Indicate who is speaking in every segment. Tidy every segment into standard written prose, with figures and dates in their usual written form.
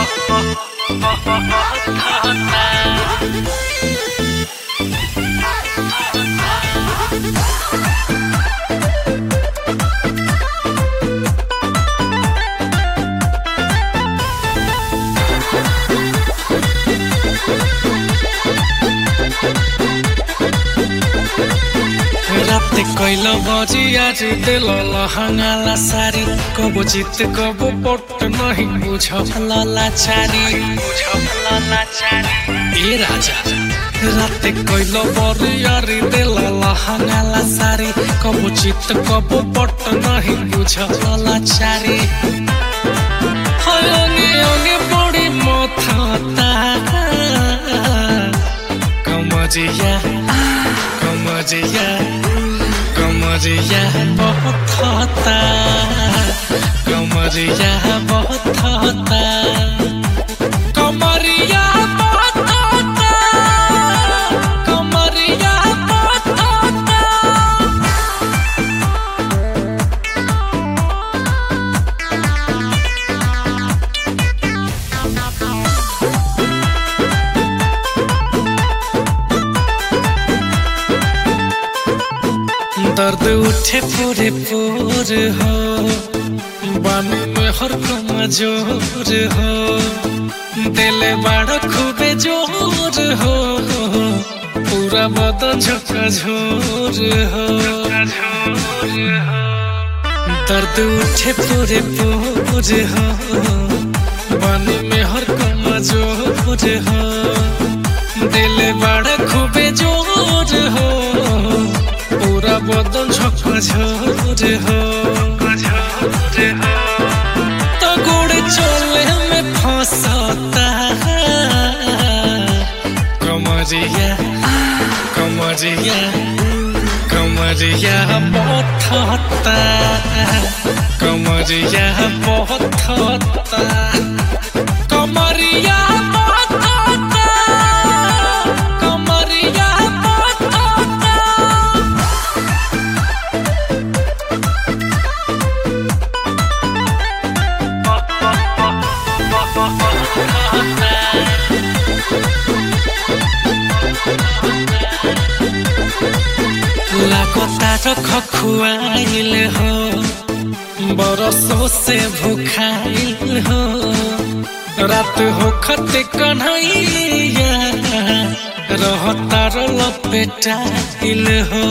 Speaker 1: राते कैलो बजी आज दिल लहंगाला सारी कबो जीत कबो पट नहीं बुझला लाचारी ए राजा राते कैलो बजी आज दिल लहंगाला सारी कबो जीत कबो पट नहीं बुझला लाचारी अंगे अंगे बड़ी मथता कमजिया कमरिया बहुत होता कमरिया बहुत होता कमरिया बहुत होता कमरिया बहुत होता दर्द उठे पूरे पूर हो बानू में हर कमजोर हो दिल बड़ा खूबे जोर हो पूरा बदन झकझोर हो दर्द उठे पूरे पूर हो बानू में हर कमजोर हो दिल बड़ा खूबे जोर हो पूरा बदन झकझोर हो तो गोड़ चोले में फंसता कमरिया कमरिया कमरिया बहुत होता कमरिया बहुत होता कमरिया बहुत होता कमरिया बहुत होता लागता खखुआइल हो बरसों से भूखाइल हो रात हो खते कन्हैया रहता लपेटाइल हो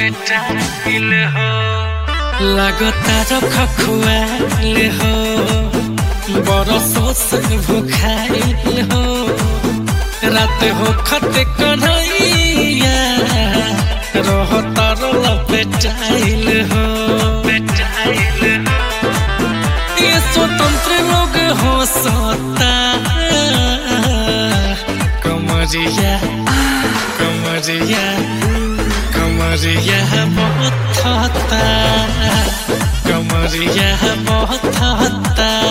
Speaker 1: लागता खखुआइल हो बरसों से भूखाइल हो रात हो खते कन्हैया रहता लपेटाइल हो ये स्वतंत्र लोग हो सकता कमरिया कमरिया कमरिया बहुत होता कमरिया बहुत होता